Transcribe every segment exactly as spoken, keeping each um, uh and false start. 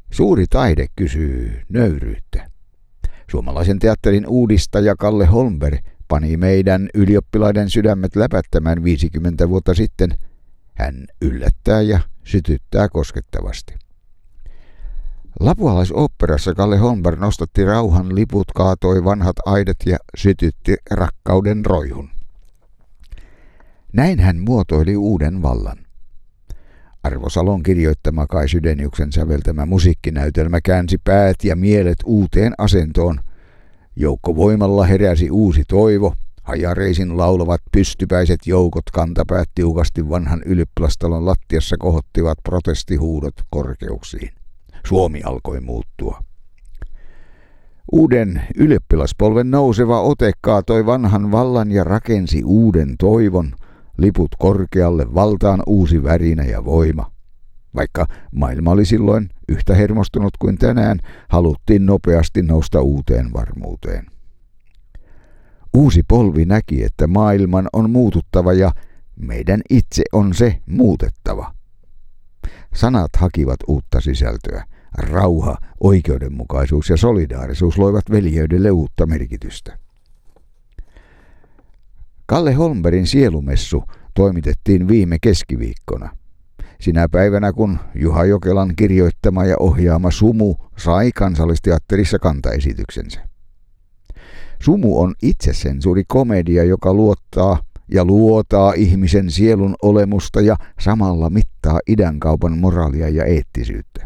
Suuri taide kysyy nöyryyttä. Suomalaisen teatterin uudistaja Kalle Holmberg pani meidän ylioppilaiden sydämet läpättämään viisikymmentä vuotta sitten. Hän yllättää ja sytyttää koskettavasti. Lapualaisoopperassa Kalle Holmberg nostatti rauhan liput, kaatoi vanhat aidat ja sytytti rakkauden roihun. Näin hän muotoili uuden vallan. Arvo Salon kirjoittama Kai Sydeniuksen säveltämä musiikkinäytelmä käänsi päät ja mielet uuteen asentoon. Joukkovoimalla heräsi uusi toivo. Hajareisin laulavat pystypäiset joukot kantapäät tiukasti vanhan ylioppilastalon lattiassa kohottivat protestihuudot korkeuksiin. Suomi alkoi muuttua. Uuden ylioppilaspolven nouseva ote kaatoi vanhan vallan ja rakensi uuden toivon. Liput korkealle, valtaan uusi värinä ja voima. Vaikka maailma oli silloin yhtä hermostunut kuin tänään, haluttiin nopeasti nousta uuteen varmuuteen. Uusi polvi näki, että maailman on muututtava ja meidän itse on se muutettava. Sanat hakivat uutta sisältöä. Rauha, oikeudenmukaisuus ja solidaarisuus loivat veljeydelle uutta merkitystä. Kalle Holmbergin sielumessu toimitettiin viime keskiviikkona. Sinä päivänä, kun Juha Jokelan kirjoittama ja ohjaama Sumu sai Kansallisteatterissa kantaesityksensä. Sumu on itsesensuurikomedia, joka luottaa ja luotaa ihmisen sielun olemusta ja samalla mittaa idänkaupan moraalia ja eettisyyttä.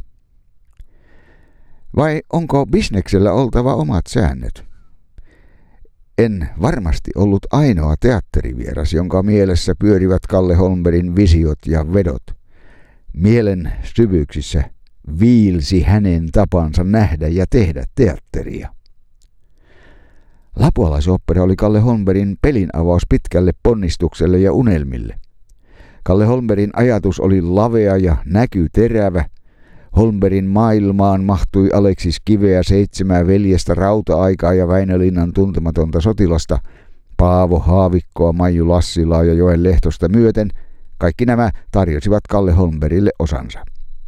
Vai onko bisneksellä oltava omat säännöt? En varmasti ollut ainoa teatterivieras, jonka mielessä pyörivät Kalle Holmbergin visiot ja vedot. Mielen syvyyksissä viilsi hänen tapansa nähdä ja tehdä teatteria. Lapualaisooppera oli Kalle Holmbergin pelinavaus pitkälle ponnistukselle ja unelmille. Kalle Holmbergin ajatus oli lavea ja näkyterävä. Holmbergin maailmaan mahtui Aleksis Kiveä, seitsemää veljestä, Rauta-aikaa ja Väinölinnan tuntematonta sotilasta, Paavo Haavikkoa, Maiju Lassilaa ja Joen Lehtosta myöten. Kaikki nämä tarjosivat Kalle Holmbergille osansa.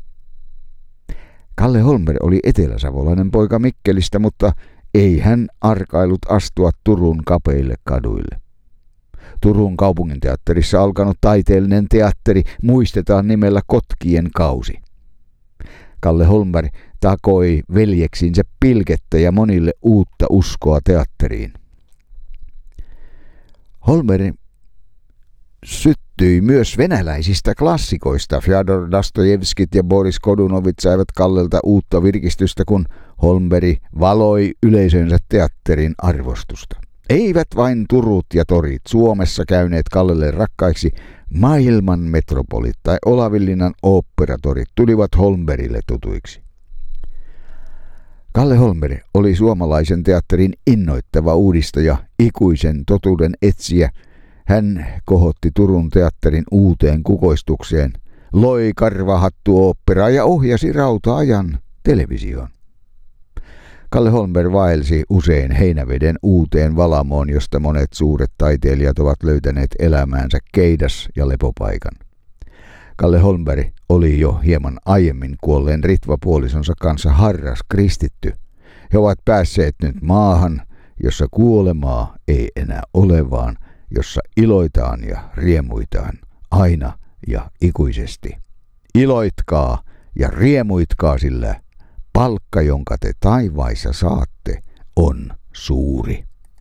Kalle Holmberg oli eteläsavolainen poika Mikkelistä, mutta ei hän arkailut astua Turun kapeille kaduille. Turun kaupunginteatterissa alkanut taiteellinen teatteri muistetaan nimellä Kotkien kausi. Kalle Holmberg takoi veljeksinsä pilkettä ja monille uutta uskoa teatteriin. Holmberg syttyi myös venäläisistä klassikoista. Fjodor Dostojevskit ja Boris Godunovit saivat Kallelta uutta virkistystä, kun Holmberg valoi yleisönsä teatterin arvostusta. Eivät vain turut ja torit Suomessa käyneet Kallelle rakkaiksi, maailman metropolit tai Olavinlinnan oopperatorit tulivat Holmbergille tutuiksi. Kalle Holmberg oli suomalaisen teatterin innoittava uudistaja, ikuisen totuuden etsijä. Hän kohotti Turun teatterin uuteen kukoistukseen, loi karvahattuoopperaa ja ohjasi Rauta-ajan televisioon. Kalle Holmberg vaelsi usein Heinäveden uuteen valamoon, josta monet suuret taiteilijat ovat löytäneet elämäänsä keidas- ja lepopaikan. Kalle Holmberg oli jo hieman aiemmin kuolleen Ritva-puolisonsa kanssa harras kristitty. He ovat päässeet nyt maahan, jossa kuolemaa ei enää ole, vaan jossa iloitaan ja riemuitaan aina ja ikuisesti. Iloitkaa ja riemuitkaa, sillä palkka, jonka te taivaissa saatte, on suuri.